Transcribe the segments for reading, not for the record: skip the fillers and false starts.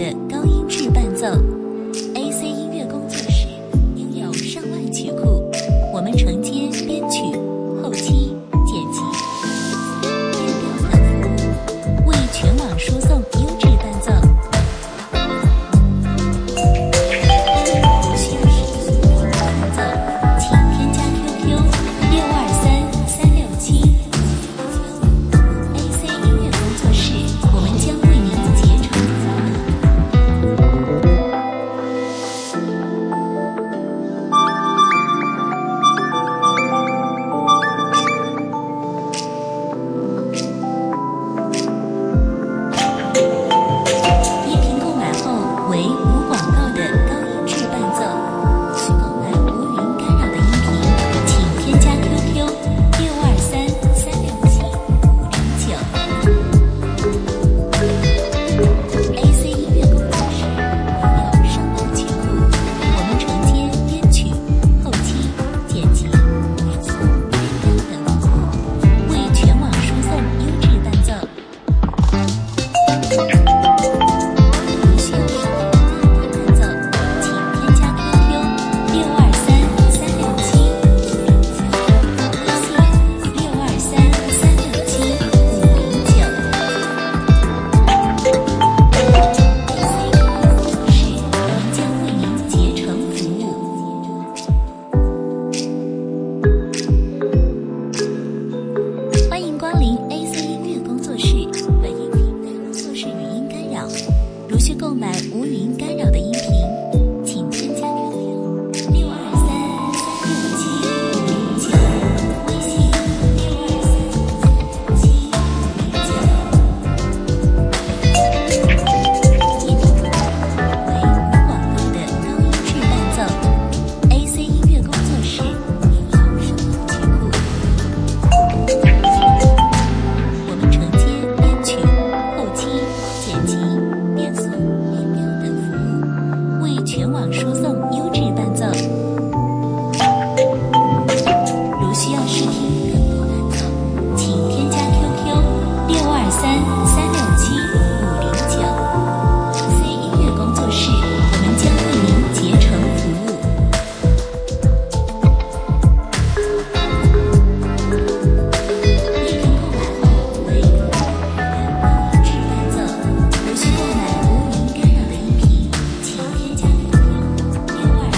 的高音质伴奏。AC 音乐工作室拥有上万曲库，我们承接编曲、后期、剪辑、变调等服务，为全网输送优质伴奏。需要视频伴奏，请添加 QQ 623367。AC 音乐工作室，我们将为您竭诚服务。音频购买后为无广告的高音质伴奏。需购买无云干扰的音频，请添加 QQ 62336759。AC 音乐工作室拥有上万曲库，我们承接编曲、后期、剪辑、变调等服务，为全网输送优质伴奏。需要视频伴奏，请添加 QQ 623367，微信6233675509。我们将为您竭诚服务。欢迎光临 AC 音乐工作室，本音频内容素是语音干扰，如需购买无语音干扰的音频，请添加 QQ 6233675509，微信6233675509。音频购买后为无广告的高音质伴奏。AC 音乐工作室拥有上万曲库，我们承接编曲、后期、剪辑、变速、变调等服务，为全网输送优质伴奏。如需要试听更多伴奏，请添加 QQ 6233675509。AC 音乐工作室，我们将为您竭诚服务。音频购买后为无广告的高音质伴奏。如需购买无语音干扰的音频，请添加 QQ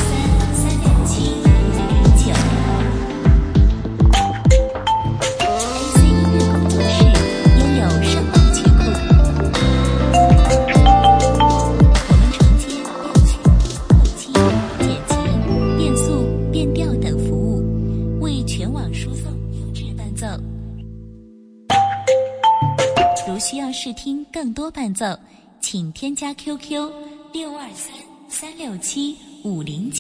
6233675509。AC 音乐工作室拥有上万曲库，我们承接编曲、后期、剪辑、变速、变调等服务，为全网输送优质伴奏。如需要试听更多伴奏，请添加 QQ 6233675509。